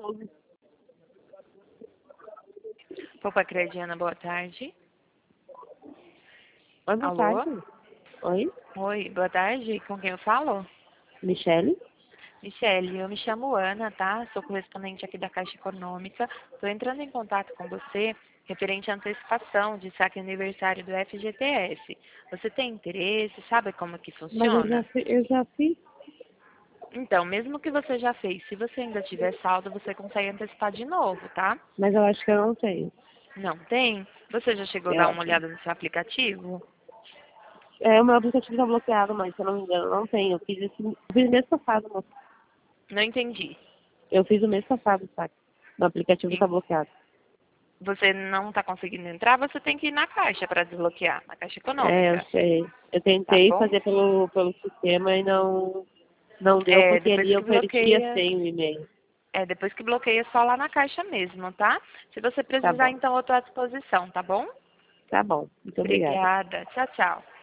Poupa Crediana, boa tarde. Oi, boa Alô? tarde. Oi, Oi, boa tarde. Com quem eu falo? Michele? Michele, eu me chamo Ana, tá? Sou correspondente aqui da Caixa Econômica. Estou entrando em contato com você referente à antecipação de saque aniversário do FGTS. Você tem interesse? Sabe como que Mas funciona? eu já fiz. Então, mesmo que você já fez, se você ainda tiver saldo, você consegue antecipar de novo, tá? Mas eu acho que eu não tenho. Não tem? Você já chegou a dar Eu, uma olhada no seu aplicativo? o meu aplicativo tá bloqueado, mas se eu não me engano, eu não tenho. Eu fiz mês passado, moço. Não entendi. Eu fiz o mês passado, sabe? Meu aplicativo tá bloqueado. Você não está conseguindo entrar, você tem que ir na Caixa para desbloquear, na Caixa É, eu Econômica, sei. Eu tá tentei bom? fazer pelo sistema e não deu, É, porque depois ali que eu preenchia bloqueia, sem o e-mail. depois que bloqueia é só lá na Caixa mesmo, tá? Se você Tá precisar, bom. então eu estou à disposição, tá bom? Tá bom. Muito obrigada. Obrigada. Tchau, tchau.